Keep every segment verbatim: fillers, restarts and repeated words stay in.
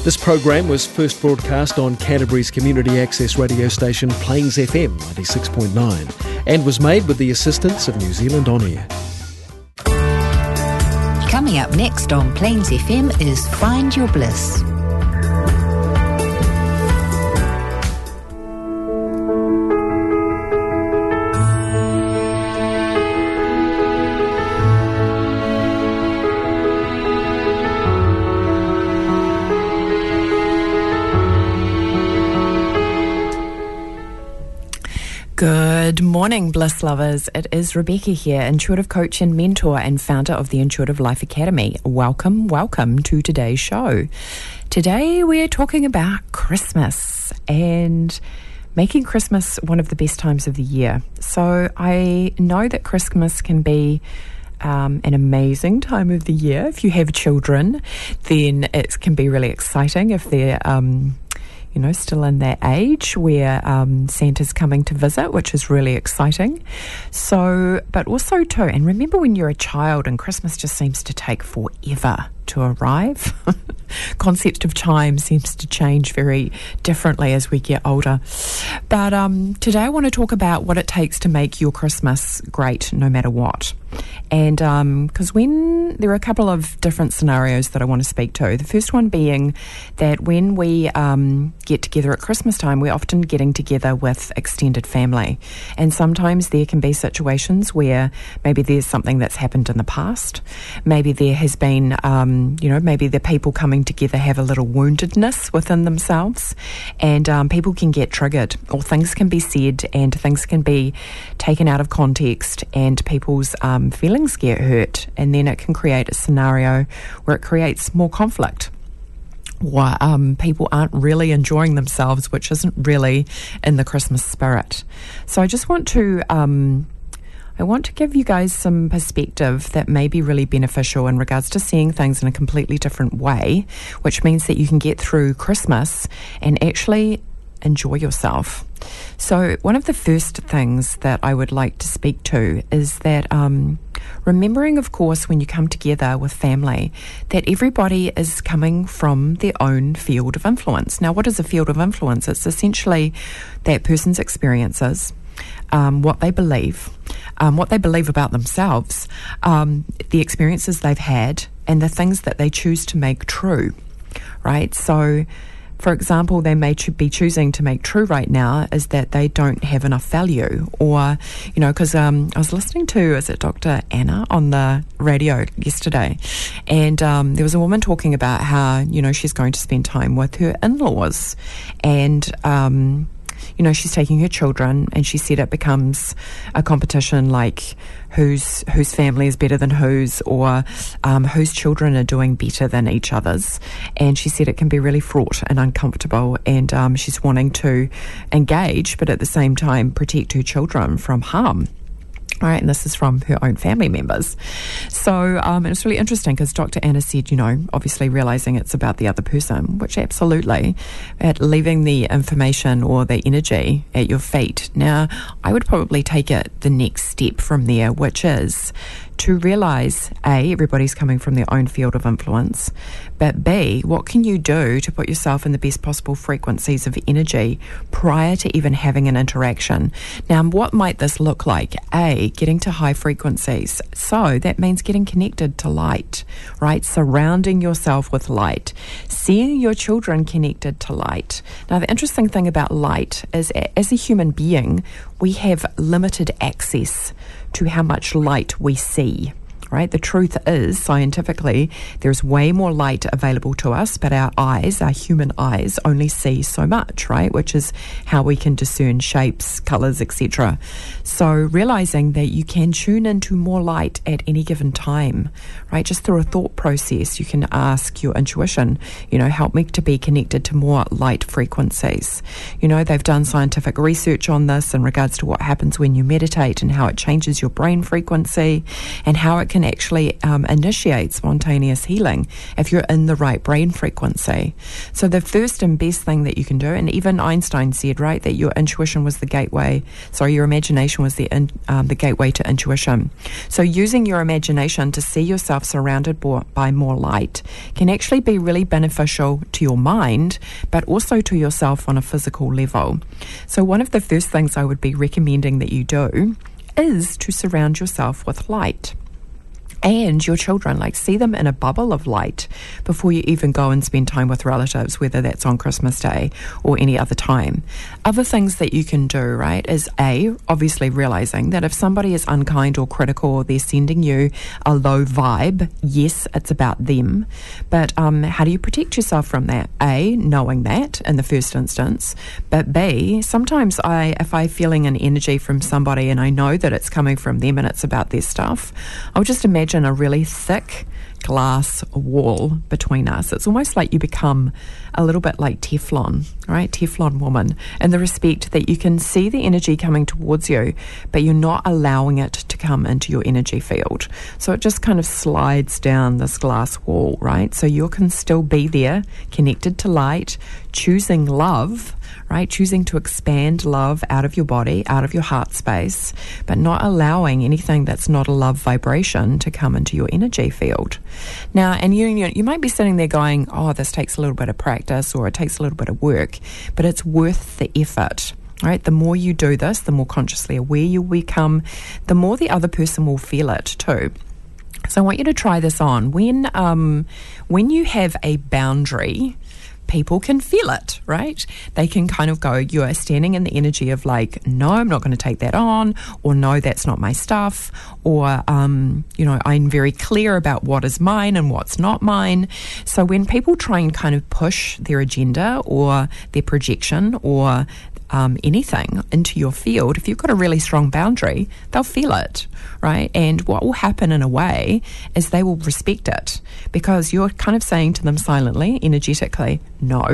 This program was first broadcast on Canterbury's community access radio station Plains F M ninety-six point nine and was made with the assistance of New Zealand On Air. Coming up next on Plains F M is Find Your Bliss. Good morning, Bliss lovers. It is Rebecca here, intuitive coach and mentor and founder of the Intuitive Life Academy. Welcome, welcome to today's show. Today we're talking about Christmas and making Christmas one of the best times of the year. So I know that Christmas can be Um, an amazing time of the year. If you have children, then it can be really exciting if they're um, you know, still in that age where um, Santa's coming to visit, which is really exciting. So, but also too, and remember when you're a child and Christmas just seems to take forever to arrive. Concept of time seems to change very differently as we get older. But um, today I want to talk about what it takes to make your Christmas great no matter what. And because um, when there are a couple of different scenarios that I want to speak to. The first one being that when we um, get together at Christmas time, we're often getting together with extended family. And sometimes there can be situations where maybe there's something that's happened in the past. Maybe there has been, um, you know, maybe the people coming together have a little woundedness within themselves, and um, people can get triggered, or things can be said and things can be taken out of context, and people's um, feelings get hurt, and then it can create a scenario where it creates more conflict. Or um, people aren't really enjoying themselves, which isn't really in the Christmas spirit. So I just want to um, I want to give you guys some perspective that may be really beneficial in regards to seeing things in a completely different way, which means that you can get through Christmas and actually enjoy yourself. So one of the first things that I would like to speak to is that um, remembering, of course, when you come together with family, that everybody is coming from their own field of influence. Now, what is a field of influence? It's essentially that person's experiences, um, what they believe, um, what they believe about themselves, um, the experiences they've had, and the things that they choose to make true, right? So, for example, they may be choosing to make true right now is that they don't have enough value, or, you know, because um, I was listening to, is it Doctor Anna on the radio yesterday, and um, there was a woman talking about how, you know, she's going to spend time with her in-laws, and um, you know, she's taking her children, and she said it becomes a competition, like whose whose family is better than whose, or um, whose children are doing better than each other's. And she said it can be really fraught and uncomfortable, and um, she's wanting to engage, but at the same time protect her children from harm. All right, and this is from her own family members. So um, it was really interesting because Doctor Anna said, you know, obviously realising it's about the other person, which absolutely, at leaving the information or the energy at your feet. Now, I would probably take it the next step from there, which is to realise, A, everybody's coming from their own field of influence, but B, what can you do to put yourself in the best possible frequencies of energy prior to even having an interaction? Now, what might this look like? A, getting to high frequencies. So that means getting connected to light, right? Surrounding yourself with light. Seeing your children connected to light. Now, the interesting thing about light is, as a human being, we have limited access to how much light we see, right? The truth is, scientifically, there's way more light available to us, but our eyes, our human eyes, only see so much, right? Which is how we can discern shapes, colours, et cetera. So realising that you can tune into more light at any given time, right? Just through a thought process, you can ask your intuition, you know, help me to be connected to more light frequencies. You know, they've done scientific research on this in regards to what happens when you meditate and how it changes your brain frequency and how it can can actually um, initiate spontaneous healing if you're in the right brain frequency. So the first and best thing that you can do, and even Einstein said, right, that your intuition was the gateway, sorry, your imagination was the in, um, the gateway to intuition. So using your imagination to see yourself surrounded by more light can actually be really beneficial to your mind, but also to yourself on a physical level. So one of the first things I would be recommending that you do is to surround yourself with light. And your children, like, see them in a bubble of light before you even go and spend time with relatives, whether that's on Christmas Day or any other time. Other things that you can do, right, is A, obviously realizing that if somebody is unkind or critical or they're sending you a low vibe, yes, it's about them. But um, how do you protect yourself from that? A, knowing that in the first instance. But B, sometimes I, if I'm feeling an energy from somebody and I know that it's coming from them and it's about their stuff, I'll just imagine a really thick glass wall between us. It's almost like you become a little bit like Teflon, right? Teflon woman, in the respect that you can see the energy coming towards you, but you're not allowing it to come into your energy field. So it just kind of slides down this glass wall, right? So you can still be there, connected to light, choosing love, right? Choosing to expand love out of your body, out of your heart space, but not allowing anything that's not a love vibration to come into your energy field. Now, and you, you you might be sitting there going, oh, this takes a little bit of practice or it takes a little bit of work, but it's worth the effort. Right? The more you do this, the more consciously aware you become, the more the other person will feel it too. So I want you to try this on. When um, when you have a boundary, people can feel it, right? They can kind of go, you are standing in the energy of like, no, I'm not going to take that on, or no, that's not my stuff, or, um, you know, I'm very clear about what is mine and what's not mine. So when people try and kind of push their agenda or their projection or Um, anything into your field, if you've got a really strong boundary, they'll feel it, right? And what will happen in a way is they will respect it, because you're kind of saying to them silently, energetically, no,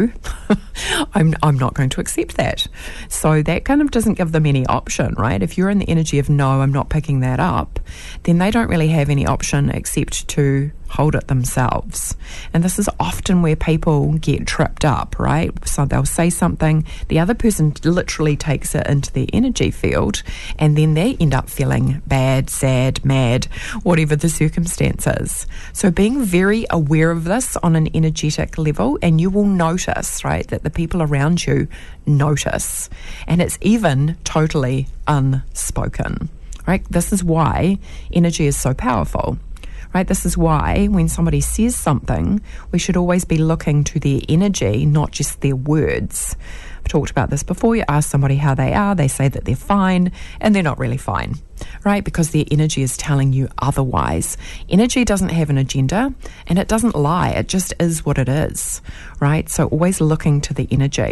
I'm I'm not going to accept that. So that kind of doesn't give them any option, right? If you're in the energy of no, I'm not picking that up, then they don't really have any option except to hold it themselves. And this is often where people get tripped up, right? So they'll say something, the other person literally takes it into their energy field, and then they end up feeling bad, sad, mad, whatever the circumstances. So being very aware of this on an energetic level, and you will notice, right, that the people around you notice. And it's even totally unspoken, right? This is why energy is so powerful. Right, this is why when somebody says something, we should always be looking to their energy, not just their words. I've talked about this before. You ask somebody how they are, they say that they're fine, and they're not really fine, right? Because their energy is telling you otherwise. Energy doesn't have an agenda, and it doesn't lie. It just is what it is, right? So always looking to the energy.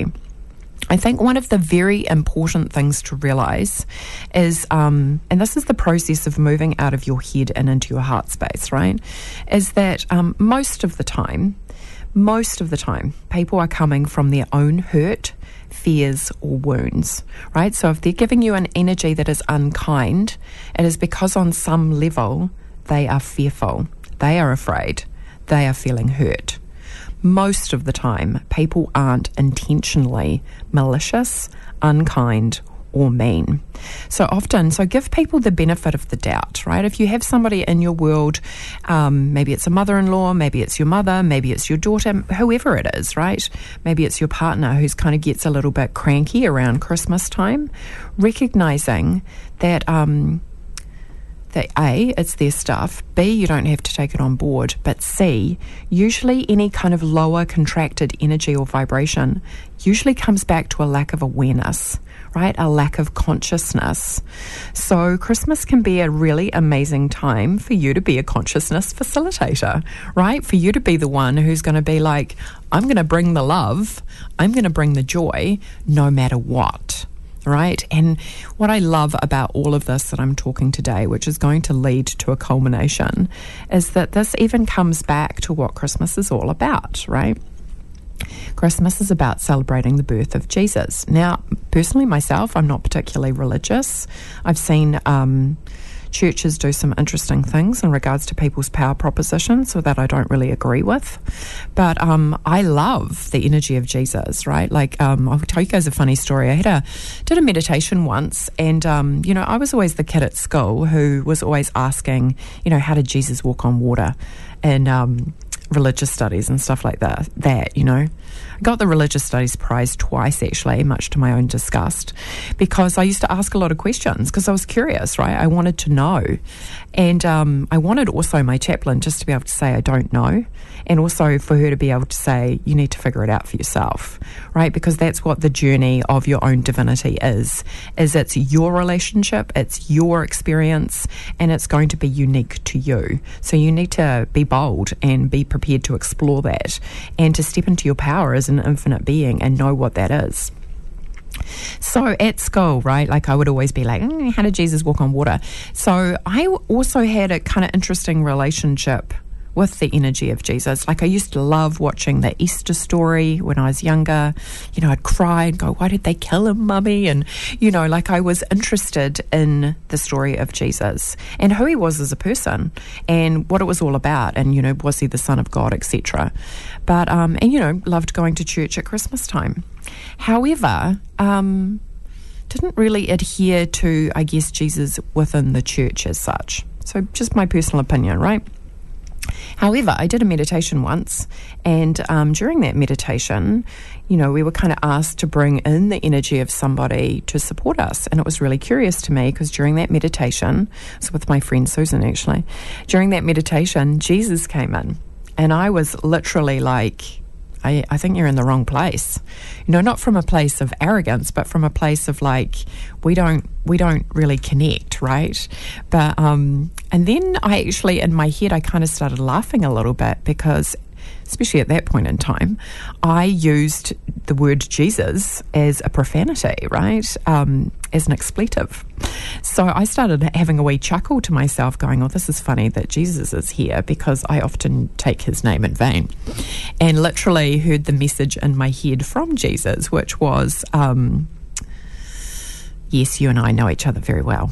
I think one of the very important things to realise is, um, and this is the process of moving out of your head and into your heart space, right, is that um, most of the time, most of the time, people are coming from their own hurt, fears or wounds, right? So if they're giving you an energy that is unkind, it is because on some level they are fearful, they are afraid, they are feeling hurt. Most of the time, people aren't intentionally malicious, unkind, or mean. So often, so give people the benefit of the doubt, right? If you have somebody in your world, um, maybe it's a mother-in-law, maybe it's your mother, maybe it's your daughter, whoever it is, right? Maybe it's your partner who's kind of gets a little bit cranky around Christmas time, recognizing that um, that A, it's their stuff, B, you don't have to take it on board, but C, usually any kind of lower contracted energy or vibration usually comes back to a lack of awareness, right? A lack of consciousness. So Christmas can be a really amazing time for you to be a consciousness facilitator, right? For you to be the one who's going to be like, I'm going to bring the love, I'm going to bring the joy, no matter what. Right? And what I love about all of this that I'm talking today, which is going to lead to a culmination, is that this even comes back to what Christmas is all about, right? Christmas is about celebrating the birth of Jesus. Now, personally myself, I'm not particularly religious. I've seen, um, churches do some interesting things in regards to people's power propositions, so that I don't really agree with. But um, I love the energy of Jesus, right? Like, um, I'll tell you guys a funny story. I had a did a meditation once, and um, you know, I was always the kid at school who was always asking, you know, how did Jesus walk on water? And um, religious studies and stuff like that, that, you know. I got the religious studies prize twice, actually, much to my own disgust, because I used to ask a lot of questions because I was curious, right? I wanted to know. And um, I wanted also my chaplain just to be able to say, I don't know. And also for her to be able to say, you need to figure it out for yourself, right? Because that's what the journey of your own divinity is, is it's your relationship, it's your experience, and it's going to be unique to you. So you need to be bold and be prepared to explore that and to step into your power as an infinite being and know what that is. So at school, right, like I would always be like, mm, how did Jesus walk on water? So I also had a kind of interesting relationship with the energy of Jesus. Like, I used to love watching the Easter story when I was younger. You know, I'd cry and go, why did they kill him, mummy? And, you know, like, I was interested in the story of Jesus and who he was as a person and what it was all about. And, you know, was he the Son of God, et cetera. But, um, and, you know, loved going to church at Christmas time. However, um, didn't really adhere to, I guess, Jesus within the church as such. So just my personal opinion, right? However, I did a meditation once, and um, during that meditation, you know, we were kind of asked to bring in the energy of somebody to support us. And it was really curious to me because during that meditation, it was with my friend Susan actually, during that meditation, Jesus came in, and I was literally like, I, I think you're in the wrong place. You know, not from a place of arrogance, but from a place of like, we don't we don't really connect, right? But um, and then I actually, in my head, I kind of started laughing a little bit because, especially at that point in time, I used the word Jesus as a profanity, right? Um, as an expletive. So I started having a wee chuckle to myself going, oh, this is funny that Jesus is here because I often take his name in vain. And literally heard the message in my head from Jesus, which was, um, yes, you and I know each other very well.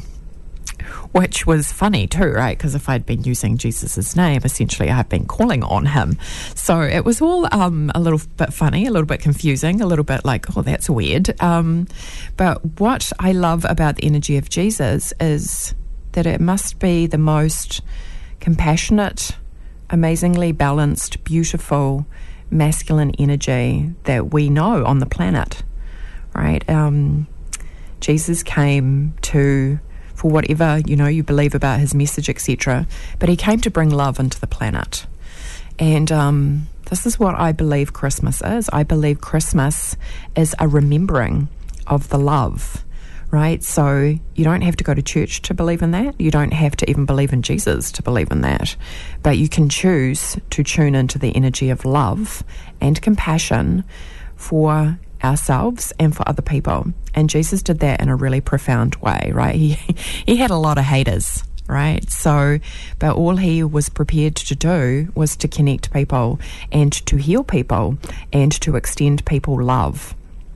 Which was funny too, right? Because if I'd been using Jesus' name, essentially I've been calling on him. So it was all um, a little bit funny, a little bit confusing, a little bit like, oh, that's weird. Um, but what I love about the energy of Jesus is that it must be the most compassionate, amazingly balanced, beautiful, masculine energy that we know on the planet, right? Um, Jesus came to... for whatever, you know, you believe about his message, et cetera. But he came to bring love into the planet. And um, this is what I believe Christmas is. I believe Christmas is a remembering of the love, right? So you don't have to go to church to believe in that. You don't have to even believe in Jesus to believe in that. But you can choose to tune into the energy of love and compassion for ourselves and for other people. And Jesus did that in a really profound way, right? He he had a lot of haters, right? So, but all he was prepared to do was to connect people and to heal people and to extend people love.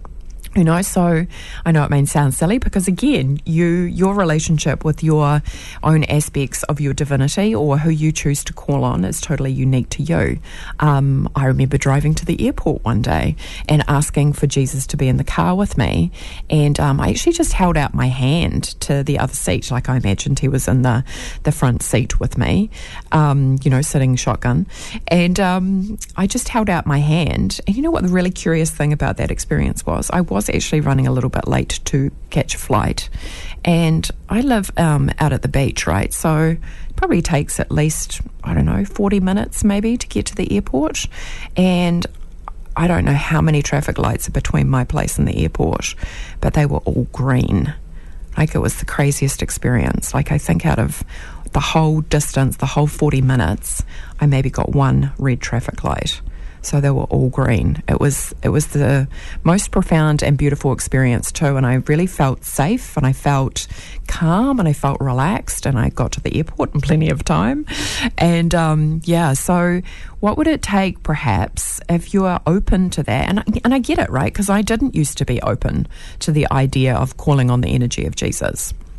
You know, so I know it may sound silly because, again, you your relationship with your own aspects of your divinity or who you choose to call on is totally unique to you. Um, I remember driving to the airport one day and asking for Jesus to be in the car with me, and um, I actually just held out my hand to the other seat, like I imagined he was in the, the front seat with me, um, you know, sitting shotgun, and um, I just held out my hand. And you know what the really curious thing about that experience was? I was actually running a little bit late to catch a flight, and I live um, out at the beach, right? So it probably takes at least, I don't know, forty minutes maybe to get to the airport, and I don't know how many traffic lights are between my place and the airport, but they were all green. Like, it was the craziest experience. Like, I think out of the whole distance, the whole forty minutes, I maybe got one red traffic light. So they were all green. It was it was the most profound and beautiful experience too, and I really felt safe and I felt calm and I felt relaxed, and I got to the airport in plenty of time. And um, yeah, so what would it take perhaps if you are open to that? And, and I get it, right? Because I didn't used to be open to the idea of calling on the energy of Jesus.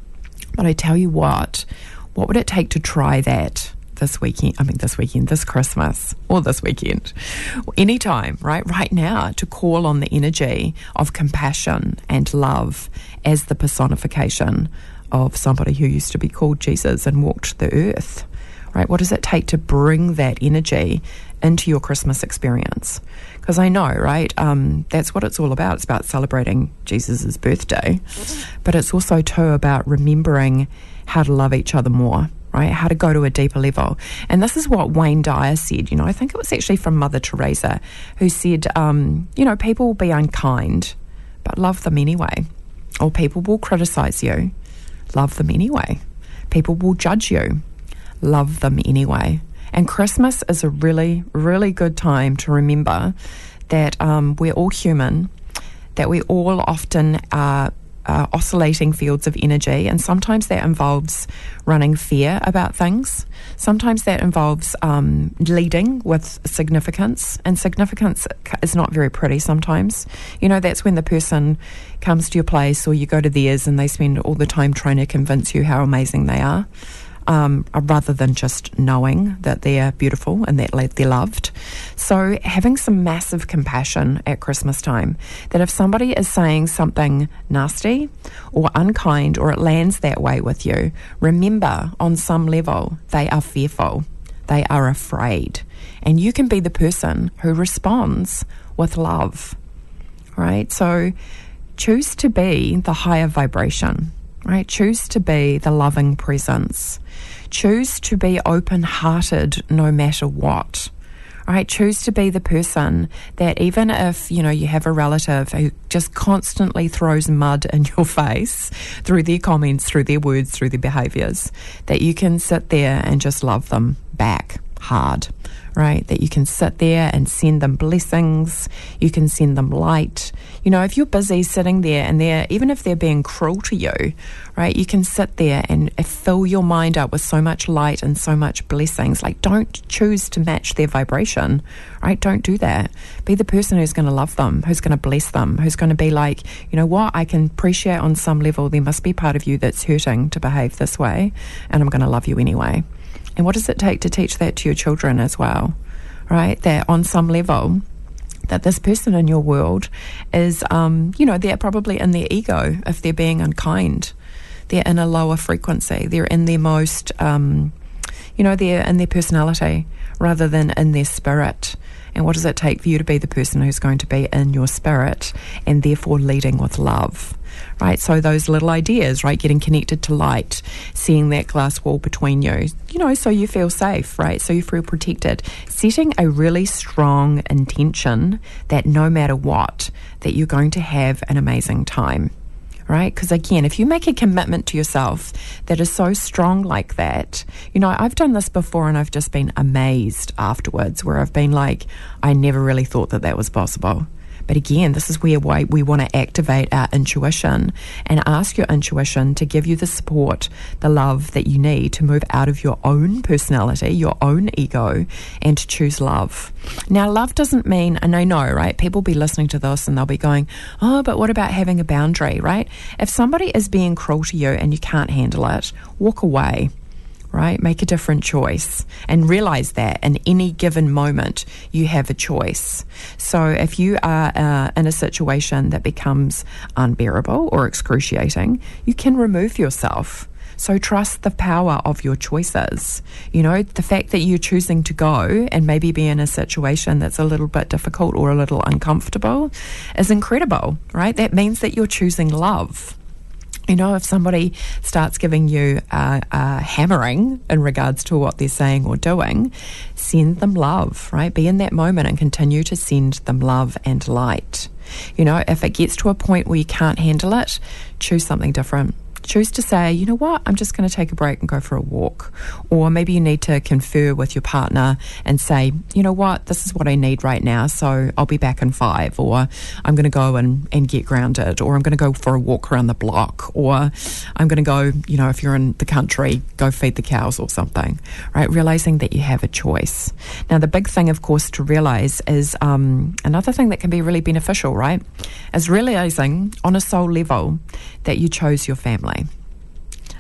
But I tell you what, what would it take to try that this weekend, I mean this weekend, this Christmas, or this weekend, anytime, right, right now, to call on the energy of compassion and love as the personification of somebody who used to be called Jesus and walked the earth, right? What does it take to bring that energy into your Christmas experience? Because I know, right, um, that's what it's all about. It's about celebrating Jesus' birthday, but it's also too about remembering how to love each other more, right? How to go to a deeper level. And this is what Wayne Dyer said, you know, I think it was actually from Mother Teresa, who said, um, you know, people will be unkind, but love them anyway. Or people will criticize you, love them anyway. People will judge you, love them anyway. And Christmas is a really, really good time to remember that um, we're all human, that we all often are Uh, oscillating fields of energy, and sometimes that involves running fear about things. Sometimes that involves um, leading with significance, and significance is not very pretty sometimes. You know, that's when the person comes to your place or you go to theirs and they spend all the time trying to convince you how amazing they are, um, rather than just knowing that they're beautiful and that they're loved. So having some massive compassion at Christmas time, that if somebody is saying something nasty or unkind or it lands that way with you, remember on some level they are fearful, they are afraid, and you can be the person who responds with love, right? So choose to be the higher vibration, right? Choose to be the loving presence. Choose to be open-hearted no matter what. Right? Choose to be the person that even if, you know, you have a relative who just constantly throws mud in your face through their comments, through their words, through their behaviours, that you can sit there and just love them back hard, right? That you can sit there and send them blessings, you can send them light. You know, if you're busy sitting there and they're, even if they're being cruel to you, right, you can sit there and fill your mind up with so much light and so much blessings. Like, don't choose to match their vibration, right? Don't do that. Be the person who's going to love them, who's going to bless them, who's going to be like, you know what, I can appreciate on some level there must be part of you that's hurting to behave this way, and I'm going to love you anyway. And what does it take to teach that to your children as well, right? That on some level, that this person in your world is, um, you know, they're probably in their ego if they're being unkind. They're in a lower frequency. They're in their most, um, you know, they're in their personality rather than in their spirit. And what does it take for you to be the person who's going to be in your spirit and therefore leading with love, right? So those little ideas, right? Getting connected to light, seeing that glass wall between you, you know, so you feel safe, right? So you feel protected. Setting a really strong intention that no matter what, that you're going to have an amazing time. Right? Because again, if you make a commitment to yourself that is so strong like that, you know, I've done this before and I've just been amazed afterwards, where I've been like, I never really thought that that was possible. But again, this is where we want to activate our intuition and ask your intuition to give you the support, the love that you need to move out of your own personality, your own ego, and to choose love. Now, love doesn't mean, and I know, right, people be listening to this and they'll be going, oh, but what about having a boundary, right? If somebody is being cruel to you and you can't handle it, walk away. Right? Make a different choice and realize that in any given moment you have a choice. So if you are uh, in a situation that becomes unbearable or excruciating, you can remove yourself. So trust the power of your choices. You know, the fact that you're choosing to go and maybe be in a situation that's a little bit difficult or a little uncomfortable is incredible, right? That means that you're choosing love. You know, if somebody starts giving you a, a hammering in regards to what they're saying or doing, send them love, right? Be in that moment and continue to send them love and light. You know, if it gets to a point where you can't handle it, choose something different. Choose to say, you know what, I'm just going to take a break and go for a walk. Or maybe you need to confer with your partner and say, you know what, this is what I need right now, so I'll be back in five. Or I'm going to go and, and get grounded. Or I'm going to go for a walk around the block. Or I'm going to go, you know, if you're in the country, go feed the cows or something, right? Realizing that you have a choice. Now, the big thing, of course, to realize is um, another thing that can be really beneficial, right, is realizing on a soul level that you chose your family.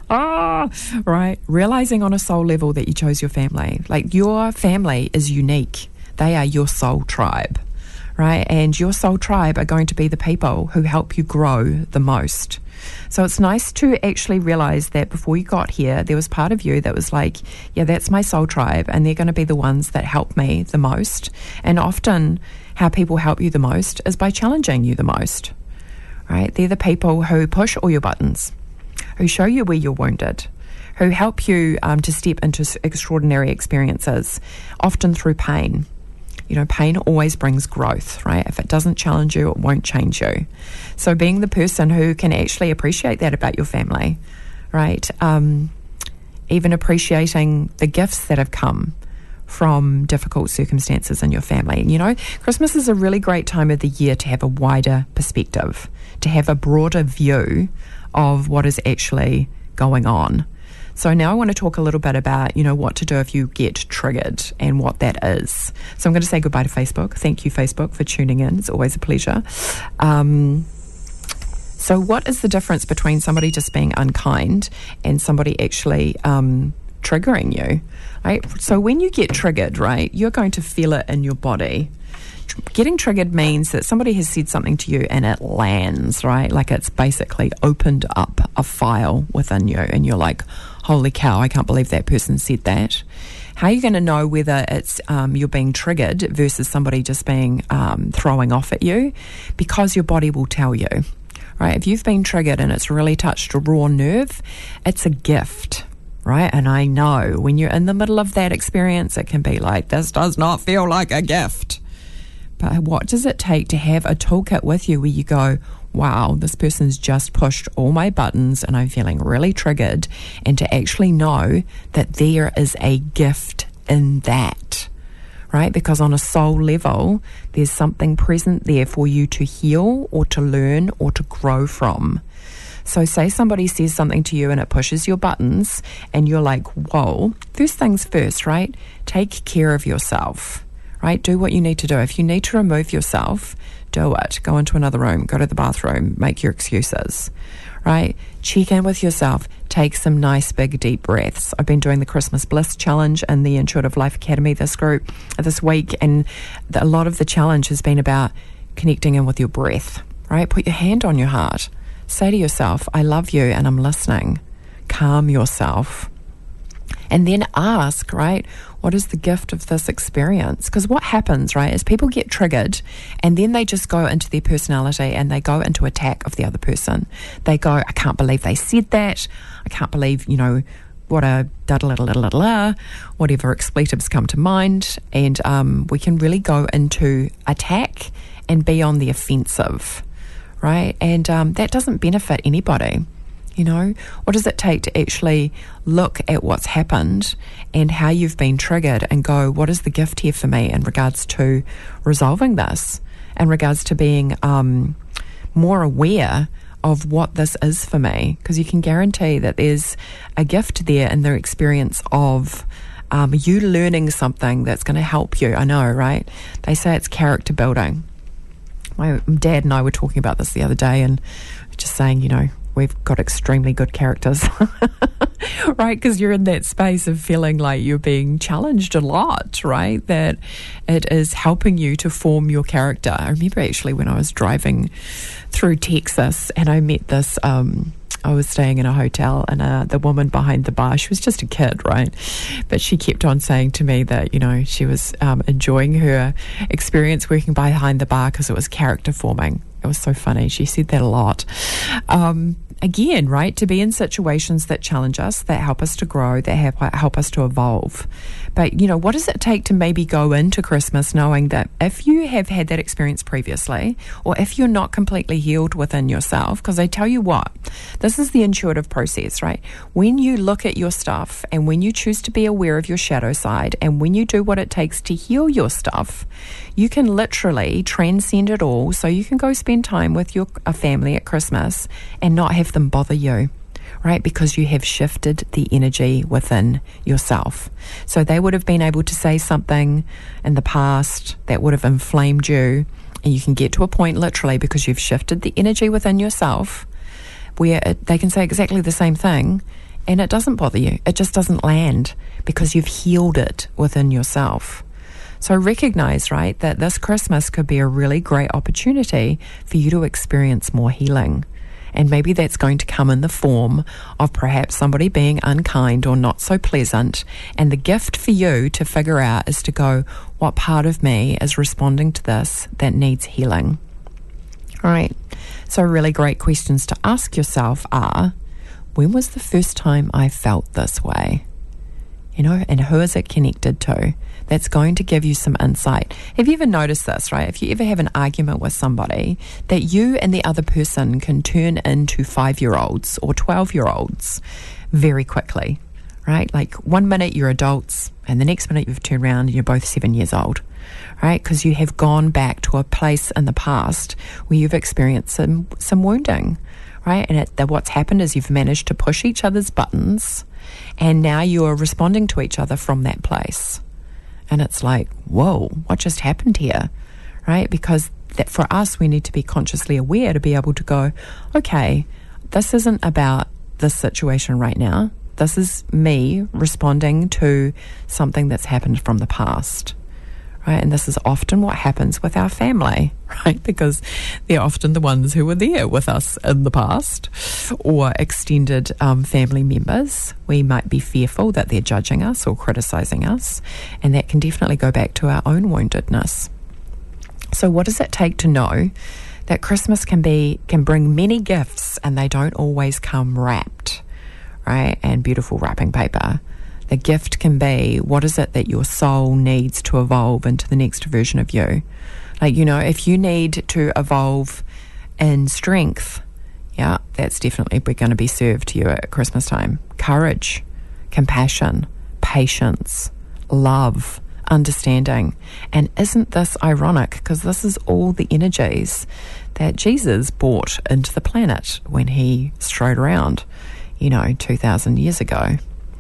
Ah, right. Realizing on a soul level that you chose your family. Like, your family is unique. They are your soul tribe, right? And your soul tribe are going to be the people who help you grow the most. So it's nice to actually realize that before you got here, there was part of you that was like, yeah, that's my soul tribe, and they're going to be the ones that help me the most. And often how people help you the most is by challenging you the most, right? They're the people who push all your buttons, who show you where you're wounded, who help you um, to step into extraordinary experiences, often through pain. You know, pain always brings growth, right? If it doesn't challenge you, it won't change you. So being the person who can actually appreciate that about your family, right? Um, even appreciating the gifts that have come from difficult circumstances in your family. You know, Christmas is a really great time of the year to have a wider perspective, to have a broader view of what is actually going on. So now I want to talk a little bit about, you know, what to do if you get triggered and what that is. So I'm going to say goodbye to Facebook. Thank you, Facebook, for tuning in. It's always a pleasure. Um, so what is the difference between somebody just being unkind and somebody actually um, triggering you? Right? So when you get triggered, right, you're going to feel it in your body. Getting triggered means that somebody has said something to you and it lands, right? Like it's basically opened up a file within you and you're like, holy cow, I can't believe that person said that. How are you going to know whether it's um, you're being triggered versus somebody just being um, throwing off at you? Because your body will tell you, right? If you've been triggered and it's really touched a raw nerve, it's a gift, right? And I know when you're in the middle of that experience, it can be like, this does not feel like a gift. But what does it take to have a toolkit with you where you go, wow, this person's just pushed all my buttons and I'm feeling really triggered, and to actually know that there is a gift in that, right? Because on a soul level, there's something present there for you to heal or to learn or to grow from. So say somebody says something to you and it pushes your buttons and you're like, whoa, first things first, right? Take care of yourself. Right? Do what you need to do. If you need to remove yourself, do it. Go into another room, go to the bathroom, make your excuses, right? Check in with yourself. Take some nice big deep breaths. I've been doing the Christmas Bliss Challenge in the Intuitive Life Academy this group this week, and a lot of the challenge has been about connecting in with your breath, right? Put your hand on your heart. Say to yourself, I love you and I'm listening. Calm yourself. And then ask, right, what is the gift of this experience? Because what happens, right, is people get triggered and then they just go into their personality and they go into attack of the other person. They go, I can't believe they said that. I can't believe, you know, what a da-da-da-da-da-da, whatever expletives come to mind. And um, we can really go into attack and be on the offensive, right? And um, that doesn't benefit anybody. You know, what does it take to actually look at what's happened and how you've been triggered and go, what is the gift here for me in regards to resolving this, in regards to being um, more aware of what this is for me? Because you can guarantee that there's a gift there in the experience of um, you learning something that's going to help you. I know, right? They say it's character building. My dad and I were talking about this the other day and just saying, you know, we've got extremely good characters, right? Because you're in that space of feeling like you're being challenged a lot, right? That it is helping you to form your character. I remember actually when I was driving through Texas and I met this, um, I was staying in a hotel and uh, the woman behind the bar, she was just a kid, right? But she kept on saying to me that, you know, she was um, enjoying her experience working behind the bar because it was character forming. It was so funny. She said that a lot. Um, again, right, to be in situations that challenge us, that help us to grow, that help, help us to evolve. But, you know, what does it take to maybe go into Christmas knowing that if you have had that experience previously, or if you're not completely healed within yourself, because I tell you what, this is the intuitive process, right? When you look at your stuff and when you choose to be aware of your shadow side and when you do what it takes to heal your stuff, you can literally transcend it all so you can go spend time with your a family at Christmas and not have them bother you, right? Because you have shifted the energy within yourself. So they would have been able to say something in the past that would have inflamed you, and you can get to a point literally because you've shifted the energy within yourself where it, they can say exactly the same thing and it doesn't bother you. It just doesn't land because you've healed it within yourself. So recognize, right, that this Christmas could be a really great opportunity for you to experience more healing. And maybe that's going to come in the form of perhaps somebody being unkind or not so pleasant. And the gift for you to figure out is to go, what part of me is responding to this that needs healing? All right. So really great questions to ask yourself are, when was the first time I felt this way? You know, and who is it connected to? That's going to give you some insight. Have you ever noticed this, right? If you ever have an argument with somebody, that you and the other person can turn into five-year-olds or twelve-year-olds very quickly, right? Like one minute you're adults and the next minute you've turned around and you're both seven years old, right? Because you have gone back to a place in the past where you've experienced some, some wounding, right? And it, that what's happened is you've managed to push each other's buttons, and now you are responding to each other from that place. And it's like, whoa, what just happened here, right? Because that for us, we need to be consciously aware to be able to go, okay, this isn't about this situation right now. This is me responding to something that's happened from the past, right? And this is often what happens with our family, right? Because they're often the ones who were there with us in the past, or extended um, family members. We might be fearful that they're judging us or criticizing us, and that can definitely go back to our own woundedness. So what does it take to know that Christmas can be can bring many gifts, and they don't always come wrapped, right? And beautiful wrapping paper. The gift can be, what is it that your soul needs to evolve into the next version of you? Like, you know, if you need to evolve in strength, yeah, that's definitely going to be served to you at Christmas time. Courage, compassion, patience, love, understanding. And isn't this ironic? Because this is all the energies that Jesus brought into the planet when he strode around, you know, two thousand years ago.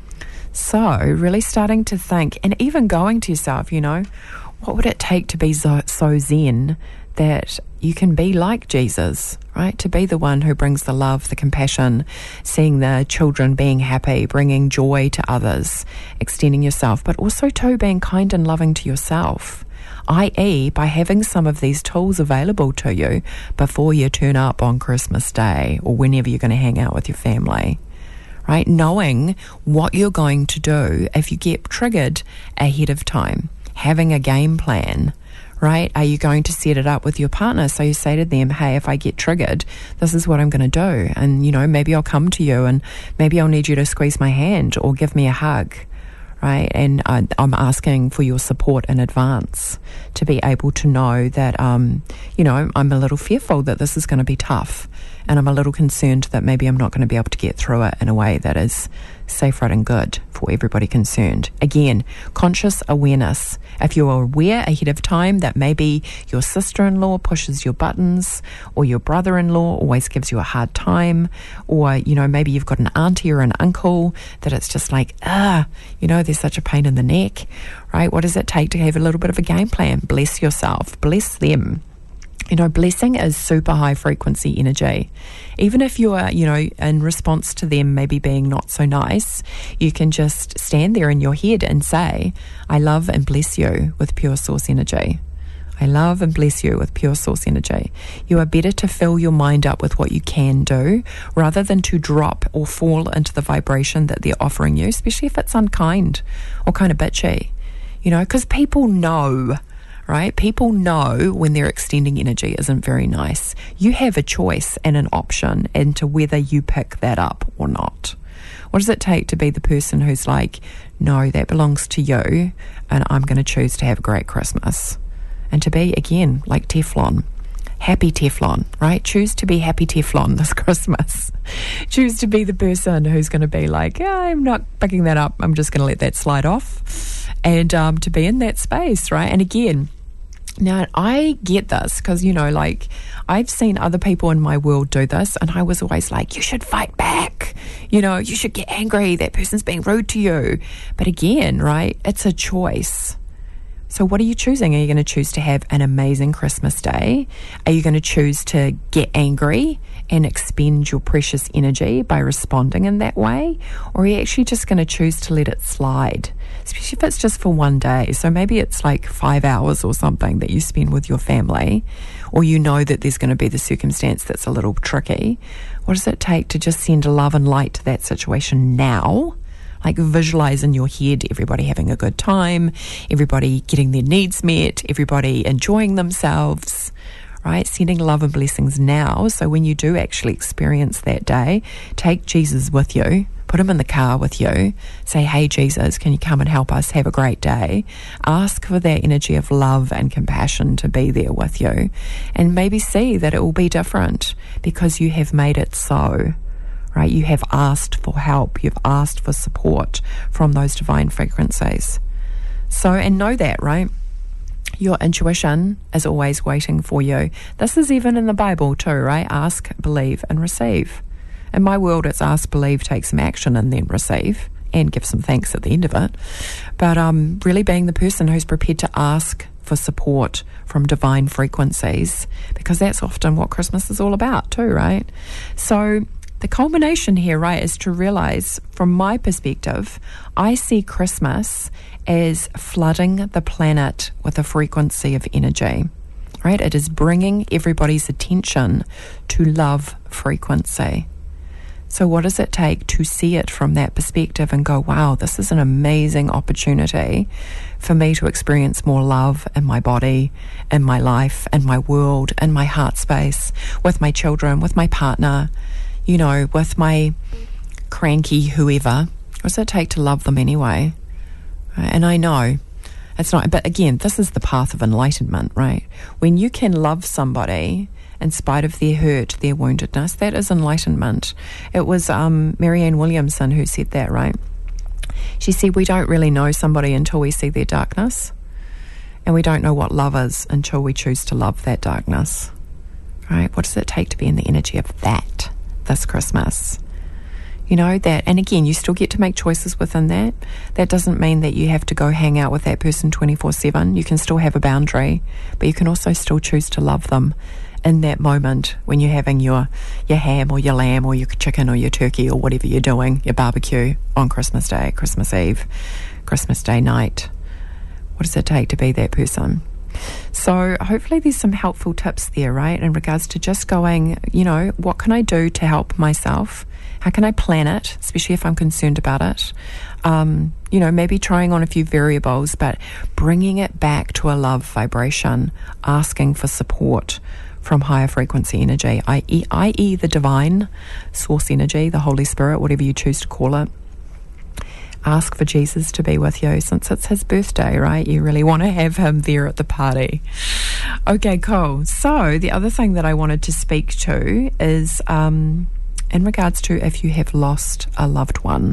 So really starting to think, and even going to yourself, you know, what would it take to be so, so zen that you can be like Jesus, right? To be the one who brings the love, the compassion, seeing the children being happy, bringing joy to others, extending yourself, but also too being kind and loving to yourself, that is by having some of these tools available to you before you turn up on Christmas Day or whenever you're going to hang out with your family. Right? Knowing what you're going to do if you get triggered ahead of time. Having a game plan, right? Are you going to set it up with your partner? So you say to them, hey, if I get triggered, this is what I'm going to do. And, you know, maybe I'll come to you and maybe I'll need you to squeeze my hand or give me a hug, right? And I, I'm asking for your support in advance to be able to know that, um, you know, I'm a little fearful that this is going to be tough. And I'm a little concerned that maybe I'm not going to be able to get through it in a way that is safe, right, and good for everybody concerned. Again, conscious awareness. If you're aware ahead of time that maybe your sister-in-law pushes your buttons, or your brother-in-law always gives you a hard time, or, you know, maybe you've got an auntie or an uncle that it's just like, ah, you know, there's such a pain in the neck, right? What does it take to have a little bit of a game plan? Bless yourself. Bless them. You know, blessing is super high frequency energy. Even if you are, you know, in response to them maybe being not so nice, you can just stand there in your head and say, I love and bless you with pure source energy. I love and bless you with pure source energy. You are better to fill your mind up with what you can do rather than to drop or fall into the vibration that they're offering you, especially if it's unkind or kind of bitchy. You know, because people know, right? People know when their extending energy isn't very nice. You have a choice and an option into whether you pick that up or not. What does it take to be the person who's like, no, that belongs to you, and I'm going to choose to have a great Christmas? And to be, again, like Teflon, happy Teflon, right? Choose to be happy Teflon this Christmas. Choose to be the person who's going to be like, yeah, I'm not picking that up. I'm just going to let that slide off. And um, to be in that space, right? And again, now, I get this because, you know, like, I've seen other people in my world do this, and I was always like, you should fight back. You know, you should get angry. That person's being rude to you. But again, right, it's a choice. So what are you choosing? Are you going to choose to have an amazing Christmas day? Are you going to choose to get angry and expend your precious energy by responding in that way? Or are you actually just going to choose to let it slide? Especially if it's just for one day. So maybe it's like five hours or something that you spend with your family, or you know that there's going to be the circumstance that's a little tricky. What does it take to just send love and light to that situation now? Like visualize in your head everybody having a good time, everybody getting their needs met, everybody enjoying themselves, right? Sending love and blessings now. So when you do actually experience that day, take Jesus with you, put him in the car with you, say, hey, Jesus, can you come and help us have a great day? Ask for that energy of love and compassion to be there with you, and maybe see that it will be different because you have made it so. Right, you have asked for help, you've asked for support from those divine frequencies. So, and know that, right? Your intuition is always waiting for you. This is even in the Bible too, right? Ask, believe, and receive. In my world, it's ask, believe, take some action, and then receive, and give some thanks at the end of it. But um, really being the person who's prepared to ask for support from divine frequencies, because that's often what Christmas is all about too, right? So the culmination here, right, is to realize, from my perspective, I see Christmas as flooding the planet with a frequency of energy, right? It is bringing everybody's attention to love frequency. So what does it take to see it from that perspective and go, wow, this is an amazing opportunity for me to experience more love in my body, in my life, in my world, in my heart space, with my children, with my partner, you know, with my cranky whoever. What does it take to love them anyway? And I know it's not, but again, this is the path of enlightenment, right? When you can love somebody in spite of their hurt, their woundedness, that is enlightenment. It was um, Marianne Williamson who said that, right? She said, we don't really know somebody until we see their darkness, and we don't know what love is until we choose to love that darkness, right? What does it take to be in the energy of that this Christmas? You know, that, and again, you still get to make choices within that. That doesn't mean that you have to go hang out with that person twenty-four seven. You can still have a boundary, but you can also still choose to love them in that moment when you're having your, your ham or your lamb or your chicken or your turkey or whatever you're doing, your barbecue on Christmas Day, Christmas Eve, Christmas Day night. What does it take to be that person? So hopefully there's some helpful tips there, right, in regards to just going, you know, what can I do to help myself? How can I plan it, especially if I'm concerned about it? Um, you know, maybe trying on a few variables, but bringing it back to a love vibration, asking for support from higher frequency energy, that is the divine source energy, the Holy Spirit, whatever you choose to call it. Ask for Jesus to be with you since it's his birthday, right? You really want to have him there at the party. Okay, cool. So the other thing that I wanted to speak to is um, in regards to if you have lost a loved one.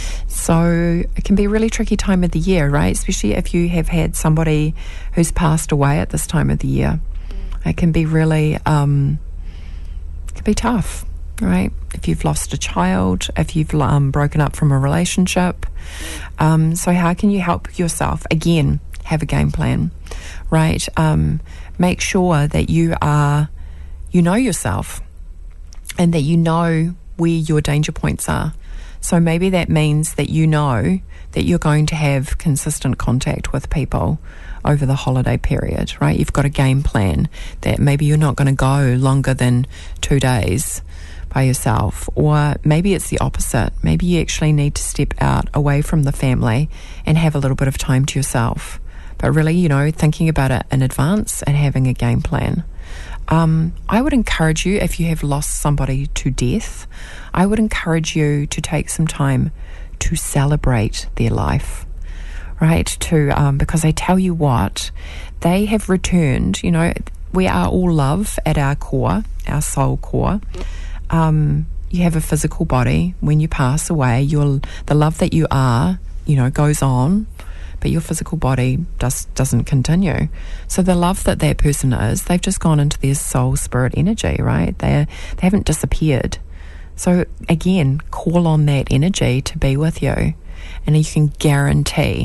So it can be a really tricky time of the year, right? Especially if you have had somebody who's passed away at this time of the year. It can be really, um, it can be tough, right? If you've lost a child, if you've um, broken up from a relationship. Um, so how can you help yourself? Again, have a game plan, right? Um, make sure that you are, you know yourself and that you know where your danger points are. So maybe that means that you know that you're going to have consistent contact with people over the holiday period, right? You've got a game plan that maybe you're not going to go longer than two days by yourself, or maybe it's the opposite. Maybe you actually need to step out away from the family and have a little bit of time to yourself. But really, you know, thinking about it in advance and having a game plan. Um, I would encourage you, if you have lost somebody to death, I would encourage you to take some time to celebrate their life, right? To um, because I tell you what, they have returned. You know, we are all love at our core, our soul core. Um, you have a physical body. When you pass away, your the love that you are, you know, goes on, but your physical body does, doesn't continue. So the love that that person is, they've just gone into their soul spirit energy, right? They they haven't disappeared. So again, call on that energy to be with you, and you can guarantee,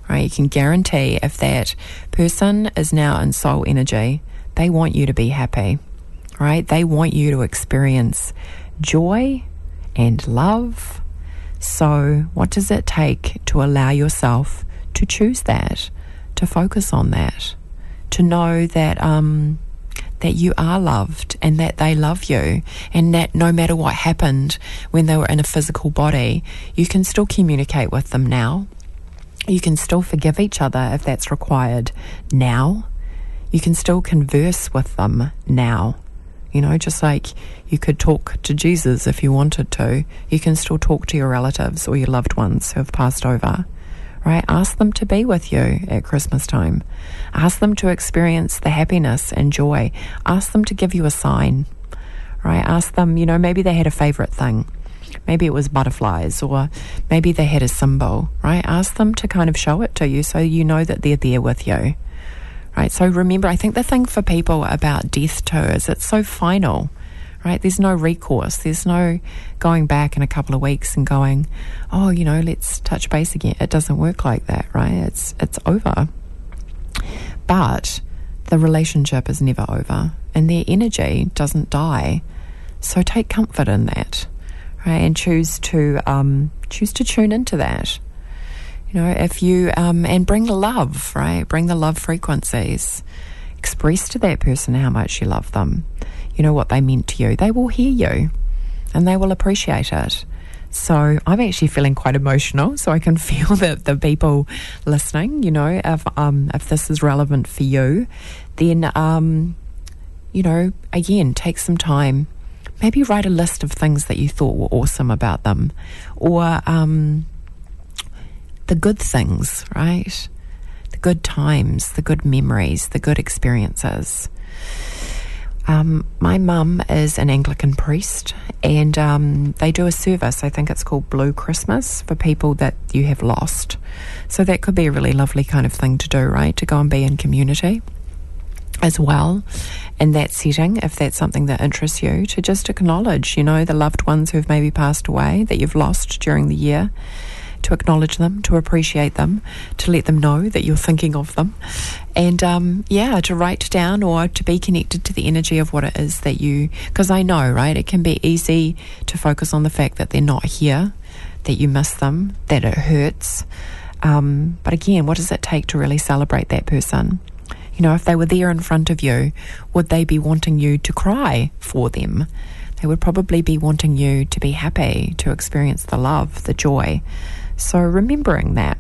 right? You can guarantee if that person is now in soul energy, they want you to be happy, right? They want you to experience joy and love. So what does it take to allow yourself to choose that, to focus on that, to know that um, that you are loved and that they love you, and that no matter what happened when they were in a physical body, you can still communicate with them now. You can still forgive each other if that's required now. You can still converse with them now. You know, just like you could talk to Jesus if you wanted to, you can still talk to your relatives or your loved ones who have passed over. Right? Ask them to be with you at Christmas time. Ask them to experience the happiness and joy. Ask them to give you a sign. Right? Ask them, you know, maybe they had a favorite thing. Maybe it was butterflies, or maybe they had a symbol. Right? Ask them to kind of show it to you so you know that they're there with you. Right? So remember, I think the thing for people about death too is it's so final. Right? There's no recourse. There's no going back in a couple of weeks and going, oh, you know, let's touch base again. It doesn't work like that, right? It's it's over. But the relationship is never over, and their energy doesn't die. So take comfort in that, right? And choose to um, choose to tune into that. You know, if you um, and bring the love, right? Bring the love frequencies. Express to that person how much you love them. You know, what they meant to you. They will hear you and they will appreciate it. So I'm actually feeling quite emotional, so I can feel that the people listening, you know, if um if this is relevant for you, then um you know, again, take some time. Maybe write a list of things that you thought were awesome about them, or um the good things, right? The good times, the good memories, the good experiences. Um, my mum is an Anglican priest, and um, they do a service, I think it's called Blue Christmas, for people that you have lost. So that could be a really lovely kind of thing to do, right? To go and be in community as well in that setting, if that's something that interests you, to just acknowledge, you know, the loved ones who have maybe passed away that you've lost during the year. To acknowledge them, to appreciate them, to let them know that you're thinking of them, and um, yeah, to write down or to be connected to the energy of what it is that you, because I know, right, it can be easy to focus on the fact that they're not here, that you miss them, that it hurts, um, but again, what does it take to really celebrate that person? You know, if they were there in front of you, would they be wanting you to cry for them? They would probably be wanting you to be happy, to experience the love, the joy. So remembering that.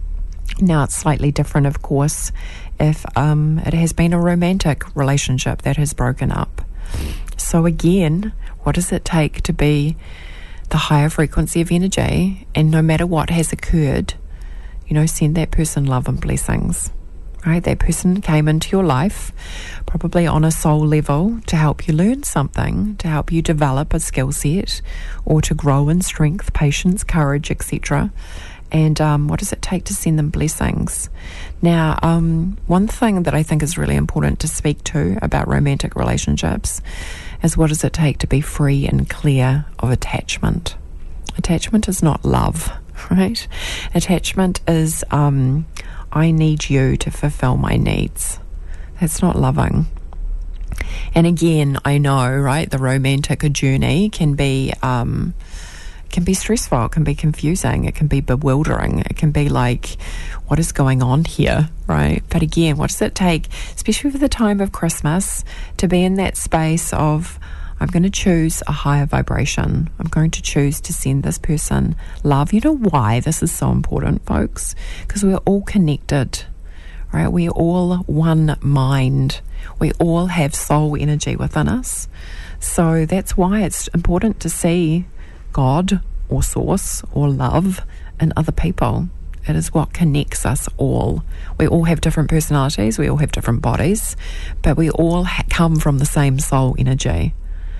Now it's slightly different, of course, if um, it has been a romantic relationship that has broken up. So again, what does it take to be the higher frequency of energy, and no matter what has occurred, you know, send that person love and blessings. Right? That person came into your life probably on a soul level to help you learn something, to help you develop a skill set, or to grow in strength, patience, courage, et cetera. And um, what does it take to send them blessings? Now, um, one thing that I think is really important to speak to about romantic relationships is what does it take to be free and clear of attachment? Attachment is not love, right? Attachment is... Um, I need you to fulfill my needs. That's not loving. And again, I know, right, the romantic journey can be um, can be stressful, it can be confusing, it can be bewildering, it can be like, what is going on here, right? But again, what does it take, especially for the time of Christmas, to be in that space of, I'm going to choose a higher vibration. I'm going to choose to send this person love. You know why this is so important, folks? Because we're all connected, right? We're all one mind. We all have soul energy within us. So that's why it's important to see God or source or love in other people. It is what connects us all. We all have different personalities. We all have different bodies. But we all ha- come from the same soul energy.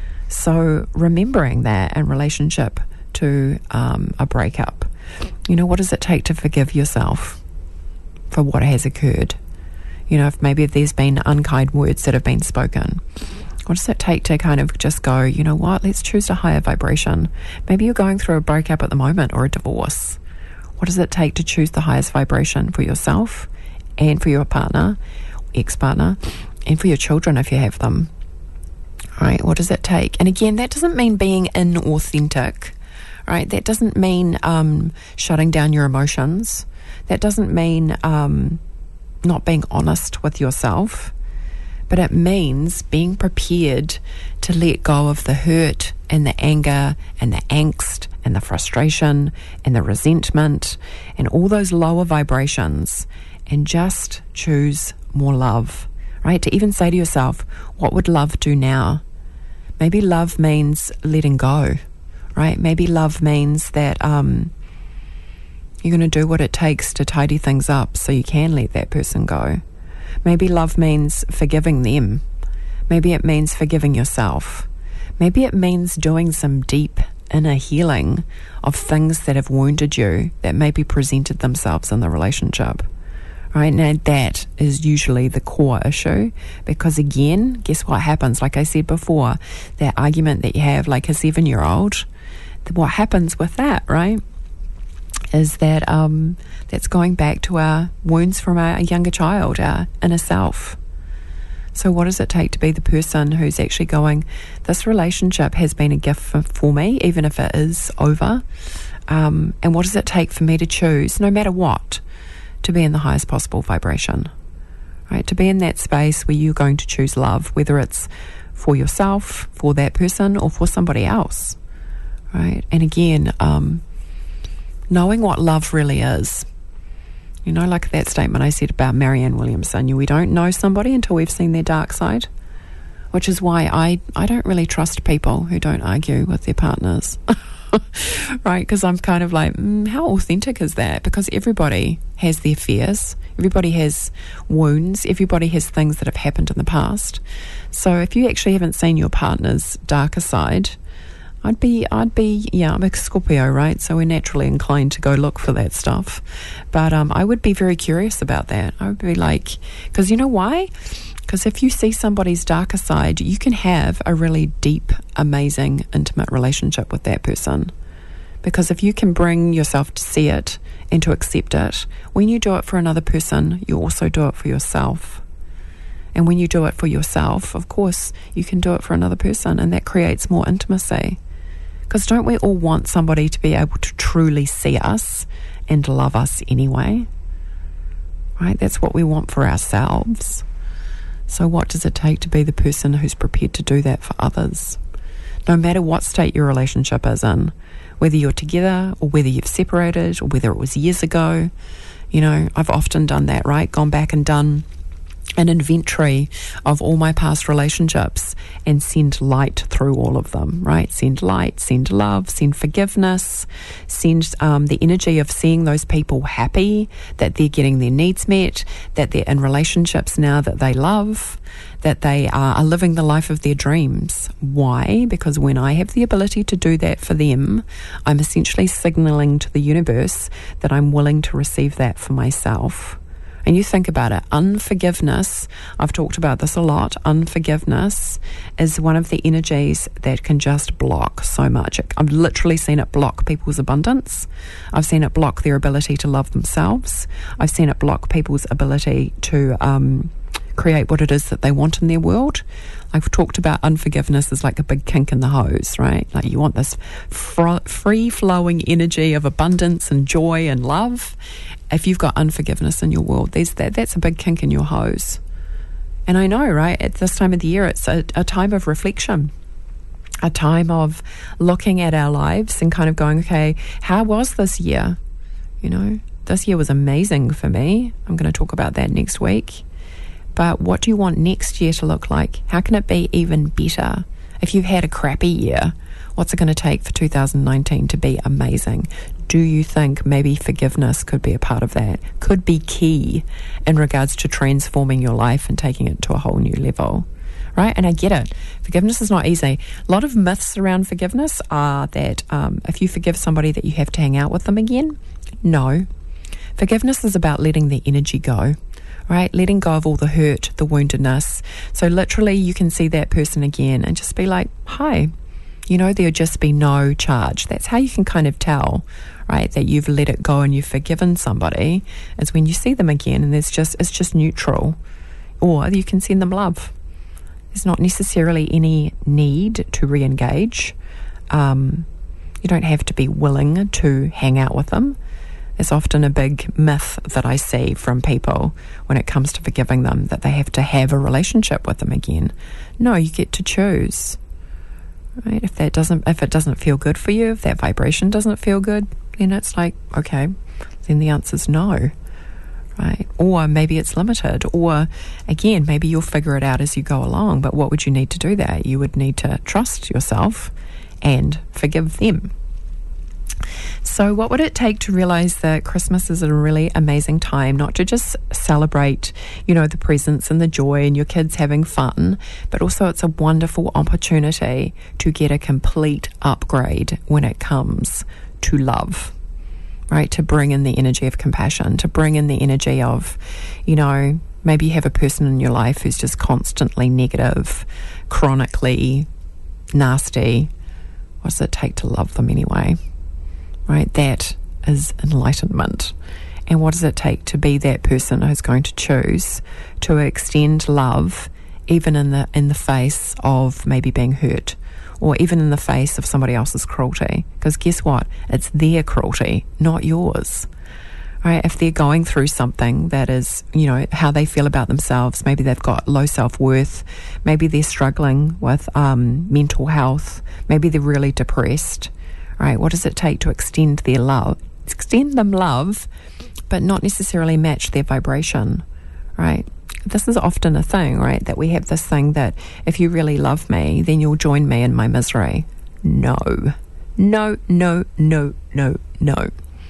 So remembering that in relationship to um, a breakup, you know, what does it take to forgive yourself for what has occurred? You know, if maybe if there's been unkind words that have been spoken, what does it take to kind of just go, you know what, let's choose a higher vibration. Maybe you're going through a breakup at the moment, or a divorce, What does it take to choose the highest vibration for yourself and for your partner, ex-partner, and for your children if you have them? Right? What does it take? And again, that doesn't mean being inauthentic, right? That doesn't mean um, shutting down your emotions. That doesn't mean um, not being honest with yourself. But it means being prepared to let go of the hurt and the anger and the angst and the frustration and the resentment and all those lower vibrations and just choose more love, right? To even say to yourself, what would love do now? Maybe love means letting go, right? Maybe love means that um, you're going to do what it takes to tidy things up so you can let that person go. Maybe love means forgiving them. Maybe it means forgiving yourself. Maybe it means doing some deep inner healing of things that have wounded you that maybe presented themselves in the relationship. Right? Now that is usually the core issue, because again, guess what happens? Like I said before, that argument that you have like a seven-year-old, what happens with that, right? Is that um, that's going back to our wounds from our younger child, our inner self. So what does it take to be the person who's actually going, this relationship has been a gift for, for me, even if it is over? Um, and what does it take for me to choose, no matter what, to be in the highest possible vibration? Right? To be in that space where you're going to choose love, whether it's for yourself, for that person, or for somebody else. Right? And again, um, knowing what love really is. You know, like that statement I said about Marianne Williamson, we don't know somebody until we've seen their dark side, which is why I, I don't really trust people who don't argue with their partners, right? Because I'm kind of like, mm, how authentic is that? Because everybody has their fears, everybody has wounds, everybody has things that have happened in the past. So if you actually haven't seen your partner's darker side, I'd be, I'd be, yeah, I'm a Scorpio, right? So we're naturally inclined to go look for that stuff. But um, I would be very curious about that. I would be like, because you know why? Because if you see somebody's darker side, you can have a really deep, amazing, intimate relationship with that person. Because if you can bring yourself to see it and to accept it, when you do it for another person, you also do it for yourself. And when you do it for yourself, of course, you can do it for another person, and that creates more intimacy. Because don't we all want somebody to be able to truly see us and love us anyway? Right? That's what we want for ourselves. So what does it take to be the person who's prepared to do that for others? No matter what state your relationship is in, whether you're together or whether you've separated or whether it was years ago, you know, I've often done that, right? Gone back and done an inventory of all my past relationships and send light through all of them, right? Send light, send love, send forgiveness, send um, the energy of seeing those people happy, that they're getting their needs met, that they're in relationships now that they love, that they are, are living the life of their dreams. Why? Because when I have the ability to do that for them, I'm essentially signaling to the universe that I'm willing to receive that for myself. And you think about it, unforgiveness, I've talked about this a lot, unforgiveness is one of the energies that can just block so much. I've literally seen it block people's abundance. I've seen it block their ability to love themselves. I've seen it block people's ability to um, create what it is that they want in their world. I've talked about unforgiveness as like a big kink in the hose, right? Like you want this fr- free-flowing energy of abundance and joy and love. If you've got unforgiveness in your world, there's that, that's a big kink in your hose. And I know, right, at this time of the year, it's a, a time of reflection, a time of looking at our lives and kind of going, okay, how was this year? You know, this year was amazing for me. I'm going to talk about that next week. But what do you want next year to look like? How can it be even better? If you've had a crappy year, what's it going to take for two thousand nineteen to be amazing? Do you think maybe forgiveness could be a part of that? Could be key in regards to transforming your life and taking it to a whole new level, right? And I get it. Forgiveness is not easy. A lot of myths around forgiveness are that um, if you forgive somebody that you have to hang out with them again. No. Forgiveness is about letting the energy go. Right? Letting go of all the hurt, the woundedness. So literally you can see that person again and just be like, hi, You know, there'll just be no charge. That's how you can kind of tell, right, that you've let it go and you've forgiven somebody, is when you see them again and there's just it's just neutral. Or you can send them love. There's not necessarily any need to re-engage. Um, you don't have to be willing to hang out with them. It's often a big myth that I see from people when it comes to forgiving them, that they have to have a relationship with them again. No, you get to choose. Right? If that doesn't, if it doesn't feel good for you, if that vibration doesn't feel good, then it's like, okay, then the answer's no. Right? Or maybe it's limited. Or again, maybe you'll figure it out as you go along. But what would you need to do that? You would need to trust yourself and forgive them. So what would it take to realize that Christmas is a really amazing time, not to just celebrate, you know, the presents and the joy and your kids having fun, but also it's a wonderful opportunity to get a complete upgrade when it comes to love, right? To bring in the energy of compassion, to bring in the energy of, you know, maybe you have a person in your life who's just constantly negative, chronically nasty. What does it take to love them anyway? Right, that is enlightenment. And what does it take to be that person who's going to choose to extend love even in the in the face of maybe being hurt, or even in the face of somebody else's cruelty? Because guess what? It's their cruelty, not yours. Right? If they're going through something that is, you know, how they feel about themselves, maybe they've got low self-worth, maybe they're struggling with um, mental health, maybe they're really depressed. Right, what does it take to extend their love, extend them love, but not necessarily match their vibration, right? This is often a thing, right, that we have this thing that if you really love me, then you'll join me in my misery. No, no, no, no, no, no.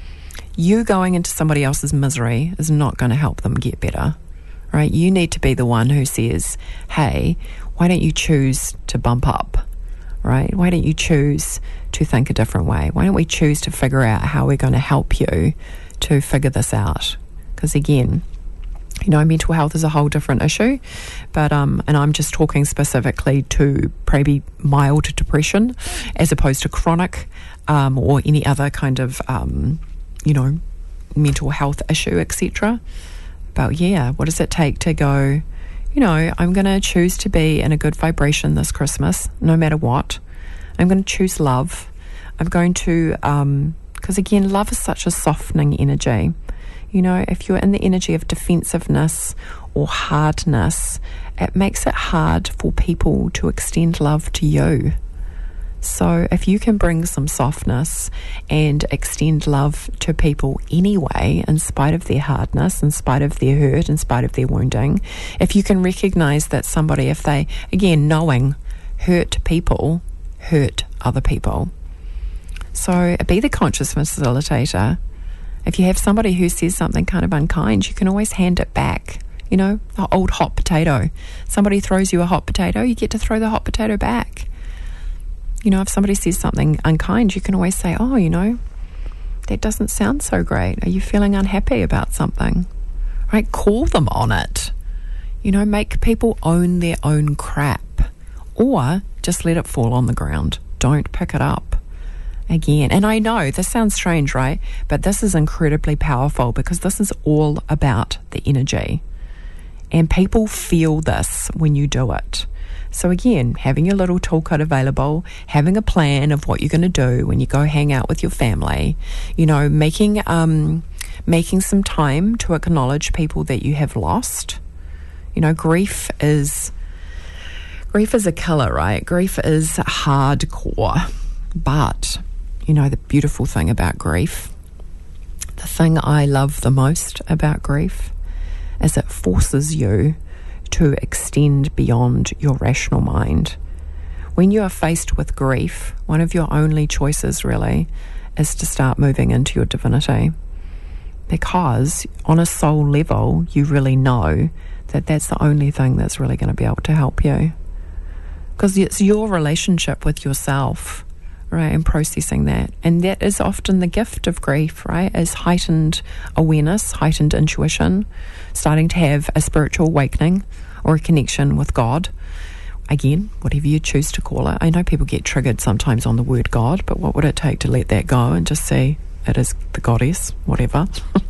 You going into somebody else's misery is not going to help them get better, right? You need to be the one who says, hey, why don't you choose to bump up? Right? Why don't you choose to think a different way? Why don't we choose to figure out how we're going to help you to figure this out? Because again, you know, mental health is a whole different issue, but um, and I'm just talking specifically to maybe mild depression as opposed to chronic um, or any other kind of um, you know, mental health issue, et cetera. But yeah, what does it take to go, you know, I'm going to choose to be in a good vibration this Christmas, no matter what. I'm going to choose love. I'm going to, um, because again, love is such a softening energy. You know, if you're in the energy of defensiveness or hardness, it makes it hard for people to extend love to you. So if you can bring some softness and extend love to people anyway, in spite of their hardness, in spite of their hurt, in spite of their wounding, if you can recognize that somebody, if they, again, knowing hurt people, hurt other people. So be the conscious facilitator. If you have somebody who says something kind of unkind, you can always hand it back. You know, the old hot potato. Somebody throws you a hot potato, you get to throw the hot potato back. You know, if somebody says something unkind, you can always say, oh, you know, that doesn't sound so great. Are you feeling unhappy about something? Right? Call them on it. You know, make people own their own crap. Or just let it fall on the ground. Don't pick it up. Again, and I know this sounds strange, right? But this is incredibly powerful because this is all about the energy. And people feel this when you do it. So again, having your little toolkit available, having a plan of what you're going to do when you go hang out with your family, you know, making um, making some time to acknowledge people that you have lost. You know, grief is grief is a killer, right? Grief is hardcore. But, you know, the beautiful thing about grief, the thing I love the most about grief is it forces you to extend beyond your rational mind. When you are faced with grief, one of your only choices really is to start moving into your divinity, because on a soul level you really know that that's the only thing that's really going to be able to help you, because it's your relationship with yourself, right, and processing that. And that is often the gift of grief, right, is heightened awareness, heightened intuition, starting to have a spiritual awakening or a connection with God, again, whatever you choose to call it. I know people get triggered sometimes on the word God, but what would it take to let that go and just say it is the goddess, whatever.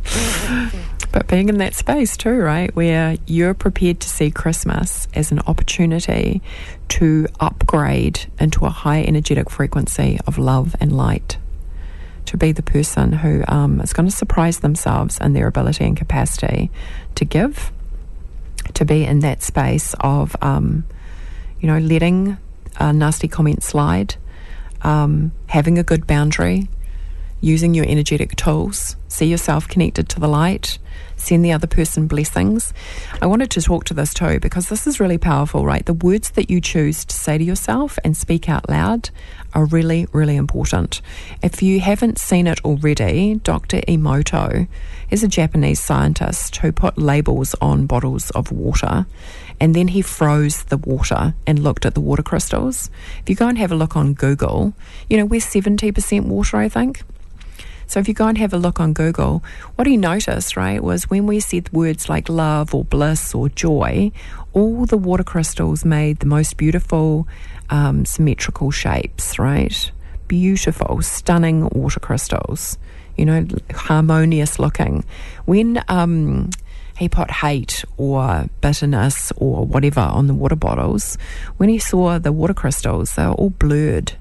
But being in that space too, right, where you're prepared to see Christmas as an opportunity to upgrade into a high energetic frequency of love and light, to be the person who um, is going to surprise themselves in their ability and capacity to give, to be in that space of, um, you know, letting a nasty comment slide, um, having a good boundary, using your energetic tools, see yourself connected to the light, send the other person blessings. I wanted to talk to this too because this is really powerful, right? The words that you choose to say to yourself and speak out loud are really, really important. If you haven't seen it already, Doctor Emoto is a Japanese scientist who put labels on bottles of water, and then he froze the water and looked at the water crystals. If you go and have a look on Google, you know, we're seventy percent water, I think. So if you go and have a look on Google, what he noticed, right, was when we said words like love or bliss or joy, all the water crystals made the most beautiful um, symmetrical shapes, right? Beautiful, stunning water crystals, you know, harmonious looking. When um, he put hate or bitterness or whatever on the water bottles, when he saw the water crystals, they were all blurred.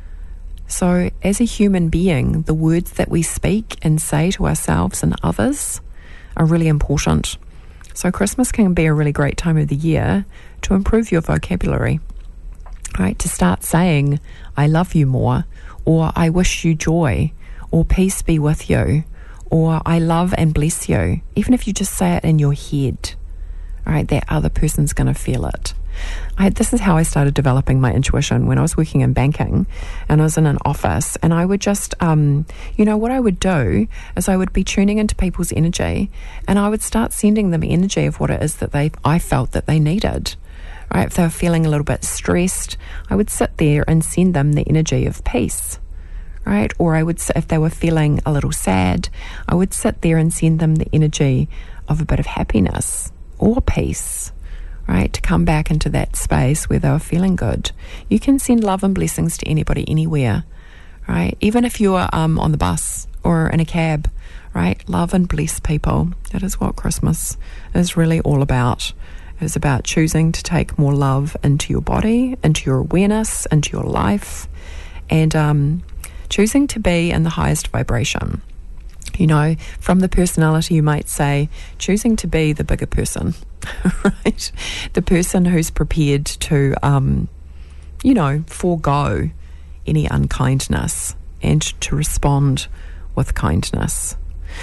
So as a human being, the words that we speak and say to ourselves and others are really important. So Christmas can be a really great time of the year to improve your vocabulary, right? To start saying, I love you more, or I wish you joy, or peace be with you, or I love and bless you. Even if you just say it in your head, all right, that other person's going to feel it. I, this is how I started developing my intuition when I was working in banking and I was in an office, and I would just, um, you know, what I would do is I would be tuning into people's energy and I would start sending them energy of what it is that they, I felt that they needed. Right? If they were feeling a little bit stressed, I would sit there and send them the energy of peace. Right? Or I would, if they were feeling a little sad, I would sit there and send them the energy of a bit of happiness or peace. Right, to come back into that space where they were feeling good. You can send love and blessings to anybody, anywhere, right? Even if you're um, on the bus or in a cab, right? Love and bless people. That is what Christmas is really all about. It is about choosing to take more love into your body, into your awareness, into your life, and um, choosing to be in the highest vibration. You know, from the personality, you might say, choosing to be the bigger person, right? The person who's prepared to, um, you know, forego any unkindness and to respond with kindness.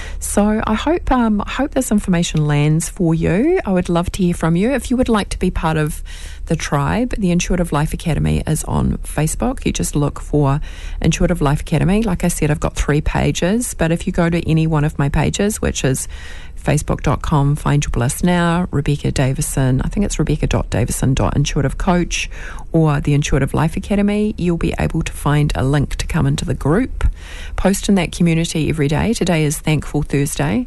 So I hope um, I hope this information lands for you. I would love to hear from you. If you would like to be part of the tribe, the Intuitive Life Academy is on Facebook. You just look for Intuitive Life Academy. Like I said, I've got three pages, but if you go to any one of my pages, which is facebook dot com, Find Your Bliss Now, Rebecca Davison, I think it's rebecca dot davison dot intuitive coach, or the Intuitive Life Academy, you'll be able to find a link to come into the group. Post in that community every day. Today is Thankful Thursday,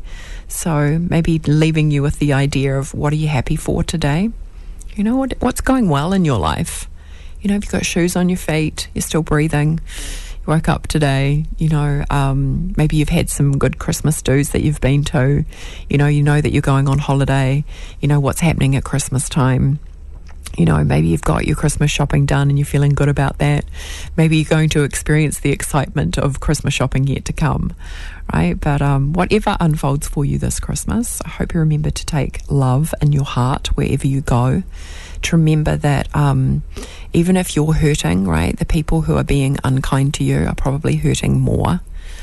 so maybe leaving you with the idea of what are you happy for today? You know, what what's going well in your life? You know, if you've got shoes on your feet, you're still breathing, you woke up today, you know, um, maybe you've had some good Christmas do's that you've been to, you know, you know that you're going on holiday, you know what's happening at Christmas time. You know, maybe you've got your Christmas shopping done and you're feeling good about that. Maybe you're going to experience the excitement of Christmas shopping yet to come, right? But um, whatever unfolds for you this Christmas, I hope you remember to take love in your heart wherever you go. To remember that um, even if you're hurting, right, the people who are being unkind to you are probably hurting more.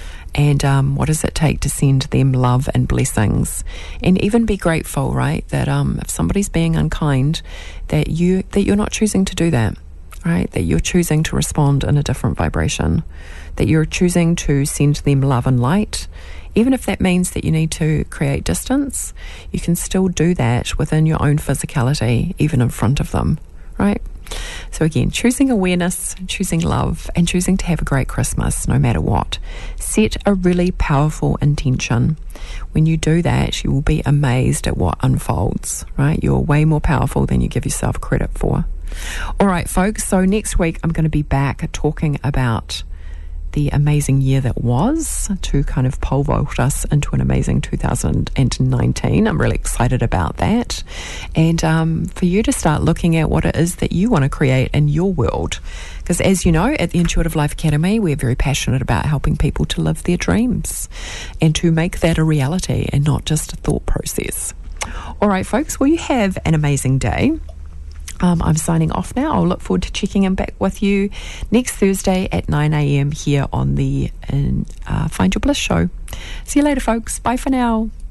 And um, what does it take to send them love and blessings, and even be grateful, right? That um, if somebody's being unkind, that you that you're not choosing to do that, right? That you're choosing to respond in a different vibration, that you're choosing to send them love and light, even if that means that you need to create distance. You can still do that within your own physicality, even in front of them, right? So again, choosing awareness, choosing love, and choosing to have a great Christmas no matter what. Set a really powerful intention. When you do that, you will be amazed at what unfolds, right? You're way more powerful than you give yourself credit for. All right, folks, so next week I'm going to be back talking about the amazing year that was, to kind of pole vault us into an amazing two thousand nineteen. I'm really excited about that. And um, for you to start looking at what it is that you want to create in your world. Because as you know, at the Intuitive Life Academy, we're very passionate about helping people to live their dreams and to make that a reality and not just a thought process. All right, folks, well, you have an amazing day. Um, I'm signing off now. I'll look forward to checking in back with you next Thursday at nine a.m. here on the uh, Find Your Bliss show. See you later, folks. Bye for now.